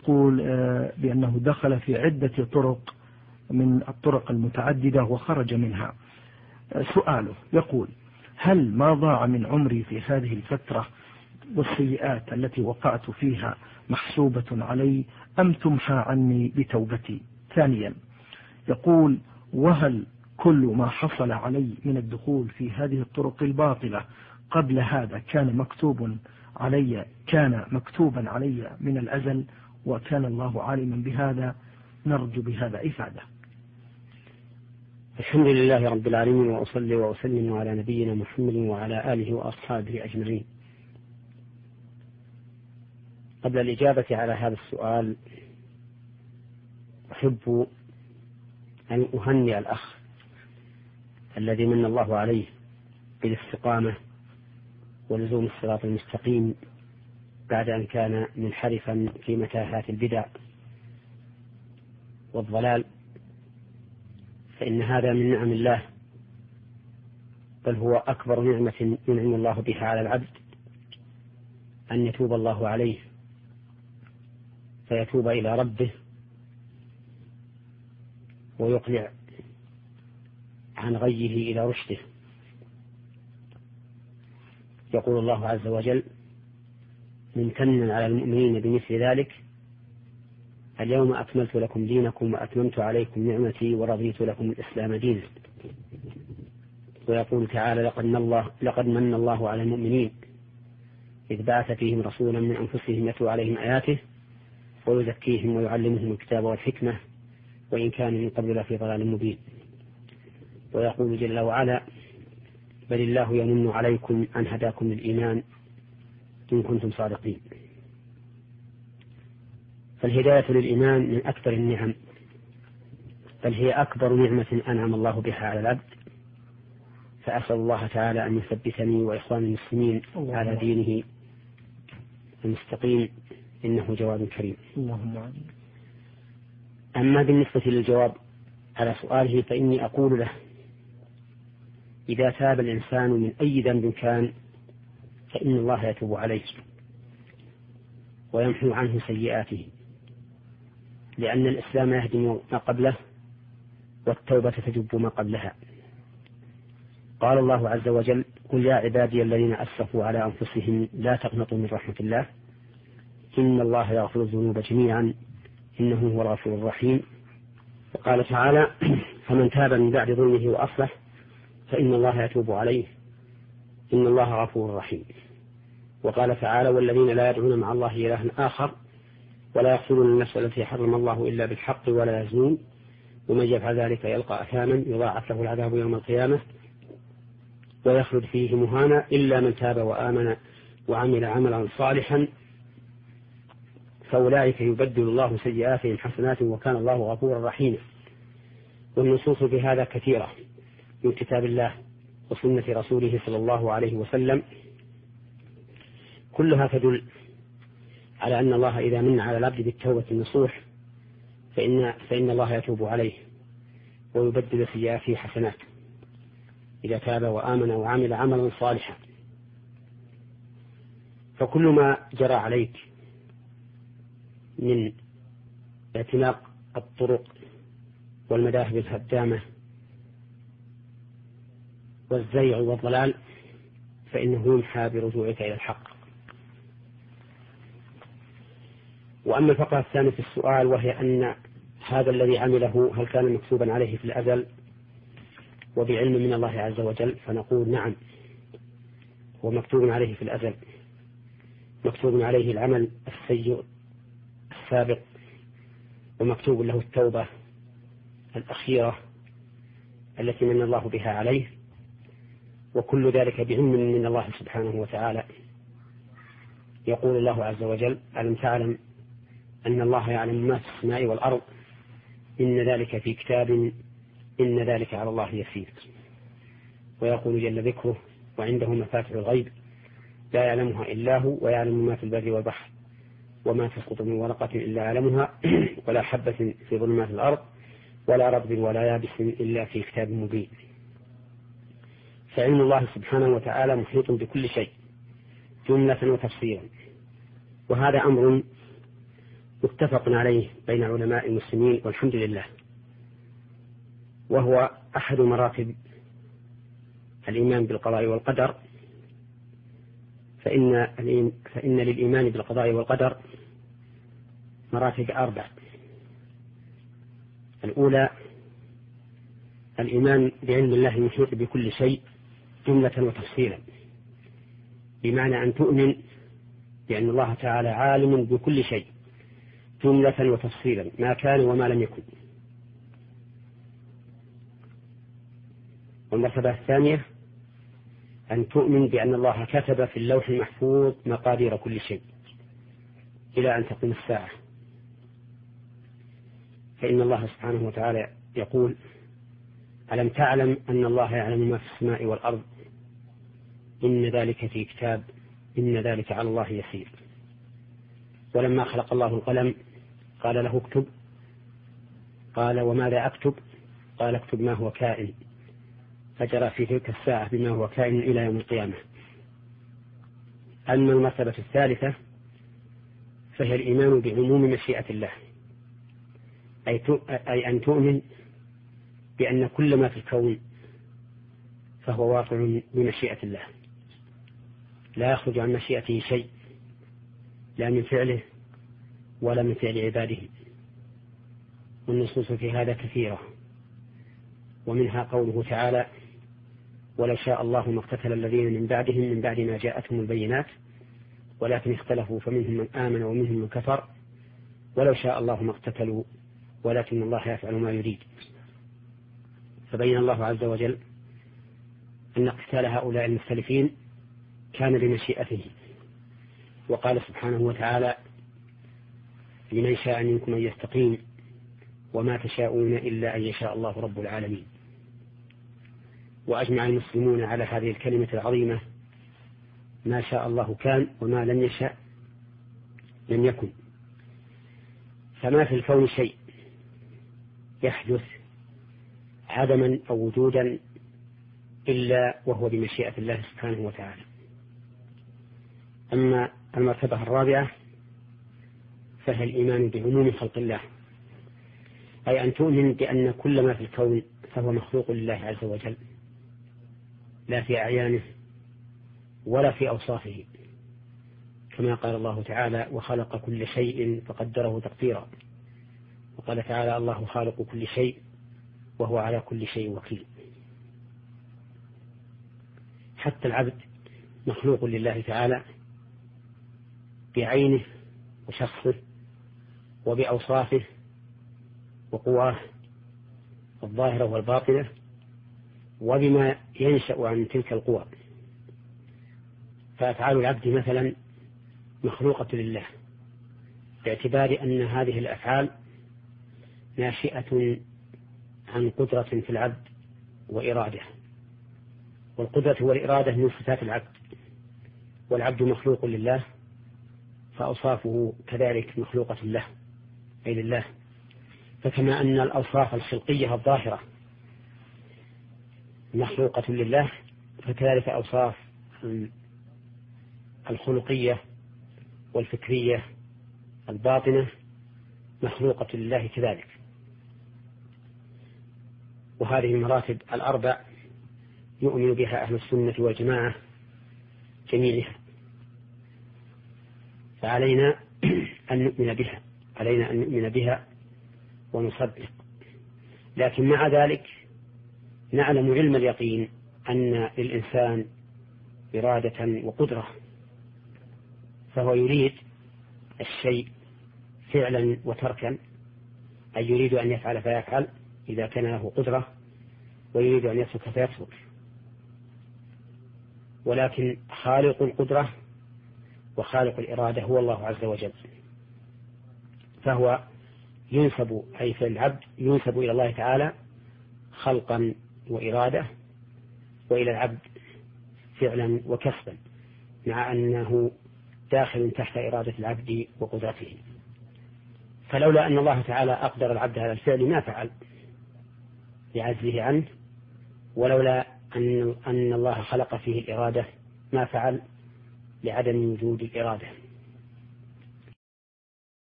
يقول بأنه دخل في عدة طرق من الطرق المتعددة وخرج منها. سؤاله يقول: هل ما ضاع من عمري في هذه الفترة والسيئات التي وقعت فيها محسوبة علي أم تمحى عني بتوبتي؟ ثانيا يقول: وهل كل ما حصل علي من الدخول في هذه الطرق الباطلة قبل هذا كان مكتوبا علي من الأزل وكان الله عالما بهذا؟ نرجو بهذا إفادة. الحمد لله رب العالمين، وأصلي وأسلم على نبينا محمد وعلى آله وأصحابه أجمعين. قبل الإجابة على هذا السؤال أحب أن أهنئ الأخ الذي من الله عليه بالاستقامة ولزوم الصراط المستقيم بعد أن كان منحرفا في متاهات البدع والضلال، فإن هذا من نعم الله، بل هو أكبر نعمة ينعم الله بها على العبد، أن يتوب الله عليه فيتوب إلى ربه ويقلع عن غيه إلى رشده. يقول الله عز وجل ممتنا على المؤمنين بمثل ذلك: اليوم أكملت لكم دينكم وأتممت عليكم نعمتي ورضيت لكم الإسلام دينا. ويقول تعالى: لقد من الله على المؤمنين إذ بعث فيهم رسولا من أنفسهم يتلو عليهم آياته ويزكيهم ويعلمهم الكتاب والحكمة وإن كانوا من قبل لفي ضلال مبين. ويقول جل وعلا: بل الله يمن عليكم أن هداكم للإيمان إن كنتم صادقين. فالهداية للإيمان من أكبر النعم، بل هي أكبر نعمة أنعم الله بها على العبد، فأسأل الله تعالى أن يثبتني وإخواني المسلمين على دينه المستقيم، إنه جواد كريم. أما بالنسبة للجواب على سؤاله فإني أقول له: إذا تاب الإنسان من أي ذنب كان فإن الله يتوب عليه ويمحو عنه سيئاته، لأن الإسلام يهدم ما قبله والتوبة تجب ما قبلها. قال الله عز وجل: قل يا عبادي الذين أسرفوا على أنفسهم لا تقنطوا من رحمة الله إن الله يغفر الذنوب جميعا إنه هو الغفور الرحيم. وقال تعالى: فمن تاب من بعد ظلمه وأصلح فإن الله يتوب عليه إن الله غفور رحيم. وقال تعالى: والذين لا يدعون مع الله إلها آخر ولا يقتلون النفس التي حرم الله إلا بالحق ولا يزنون ومن يفعل ذلك يلقى أثاما يضاعف له العذاب يوم القيامة ويخلد فيه مهانا إلا من تاب وآمن وعمل عملا صالحا فأولئك يبدل الله سيئاتهم حسنات وكان الله غفورا رحيما. والنصوص بهذا كثيرة من كتاب الله وسنة رسوله صلى الله عليه وسلم، كلها تدل على أن الله إذا من على العبد بالتوبة النصوح فإن الله يتوب عليه ويبدل سيئاته حسنات إذا تاب وآمن وعمل عملا صالحا. فكل ما جرى عليك من اعتناق الطرق والمذاهب الهدامة والزيغ والضلال فإنه يمحى برجوعك إلى الحق. وأما الفقرة الثانية في السؤال وهي أن هذا الذي عمله هل كان مكتوبا عليه في الأزل وبعلم من الله عز وجل، فنقول نعم، هو مكتوب عليه في الأزل، مكتوب عليه العمل السيء السابق ومكتوب له التوبة الأخيرة التي من الله بها عليه، وكل ذلك بعلم من الله سبحانه وتعالى. يقول الله عز وجل: ألم تعلم أن الله يعلم ما في السماء والأرض إن ذلك في كتاب إن ذلك على الله يسير. ويقول جل ذكره: وعنده مفاتح الغيب لا يعلمها إلا هو ويعلم ما في البر والبحر وما تسقط من ورقة إلا يعلمها ولا حبة في ظلمات الأرض ولا رطب ولا يابس إلا في كتاب مبين. فعلم الله سبحانه وتعالى محيط بكل شيء جملة وتفصيلا، وهذا أمر متفق عليه بين علماء المسلمين والحمد لله، وهو أحد مراتب الإيمان بالقضاء والقدر. فإن للإيمان بالقضاء والقدر مراتب 4. الأولى الإيمان بعلم الله المحيط بكل شيء جملة وتفصيلا، بمعنى أن تؤمن بأن الله تعالى عالم بكل شيء جملة وتفصيلا، ما كان وما لم يكن. والمرتبة الثانية أن تؤمن بأن الله كتب في اللوح المحفوظ مقادير كل شيء إلى أن تقوم الساعة، فإن الله سبحانه وتعالى يقول: ألم تعلم أن الله يعلم ما في السماء والأرض، إن ذلك في كتاب، إن ذلك على الله يسير. ولما خلق الله القلم قال له اكتب، قال وماذا أكتب؟ قال اكتب ما هو كائن، فجرى في تلك الساعة بما هو كائن إلى يوم القيامة. أما المرتبة الثالثة فهي الإيمان بعموم مشيئة الله، أي أن تؤمن بأن كل ما في الكون فهو واقع بمشيئة الله، لا يخرج عن مشيئته شيء، لا من فعله ولا من فعل عباده. والنصوص في هذا كثيرة، ومنها قوله تعالى: ولو شاء الله ما اقتتل الذين من بعدهم من بعد ما جاءتهم البينات ولكن اختلفوا فمنهم من آمن ومنهم من كفر ولو شاء الله ما اقتتلوا ولكن الله يفعل ما يريد. فبين الله عز وجل أن اقتتال هؤلاء المختلفين كان بمشيئته، وقال سبحانه وتعالى: لمن شاء منكم أن يستقيم وما تشاءون إلا أن يشاء الله رب العالمين. وأجمع المسلمون على هذه الكلمة العظيمة: ما شاء الله كان وما لم يشاء لم يكن. فما في الكون شيء يحدث عدما أو وجودا إلا وهو بمشيئة الله سبحانه وتعالى. أما المرتبة الرابعة فهي الإيمان بعموم خلق الله، أي أن تؤمن بأن كل ما في الكون فهو مخلوق لله عز وجل، لا في أعيانه ولا في أوصافه، كما قال الله تعالى: وخلق كل شيء فقدره تقديرا. وقال تعالى: الله خالق كل شيء وهو على كل شيء وكيل. حتى العبد مخلوق لله تعالى بعينه وشخصه وبأوصافه وقواه الظاهرة والباطنة وبما ينشأ عن تلك القوى. فأفعال العبد مثلا مخلوقة لله باعتبار أن هذه الأفعال ناشئة عن قدرة في العبد وإرادة، والقدرة والإرادة من صفات العبد، والعبد مخلوق لله فأوصافه كذلك مخلوقة له أي لله. فكما أن الأوصاف الخلقية الظاهرة مخلوقة لله فكذلك أوصاف الخلقية والفكرية الباطنة مخلوقة لله كذلك. وهذه المراتب الأربع يؤمن بها أهل السنة والجماعة جميعها، فعلينا أن نؤمن بها، علينا أن نؤمن بها ونصدق. لكن مع ذلك نعلم علم اليقين أن للإنسان إرادة وقدرة، فهو يريد الشيء فعلا وتركا، أي يريد أن يفعل فيفعل إذا كان له قدرة، ويريد أن يترك فيترك. ولكن خالق القدرة وخالق الإرادة هو الله عز وجل، فهو ينسب أي في العبد ينسب إلى الله تعالى خلقا وإرادة، وإلى العبد فعلا وكسبا، مع أنه داخل تحت إرادة العبد وقدرته. فلولا أن الله تعالى أقدر العبد على الفعل ما فعل لعجزه عنه، ولولا أن الله خلق فيه الإرادة ما فعل لعدم وجود الإرادة.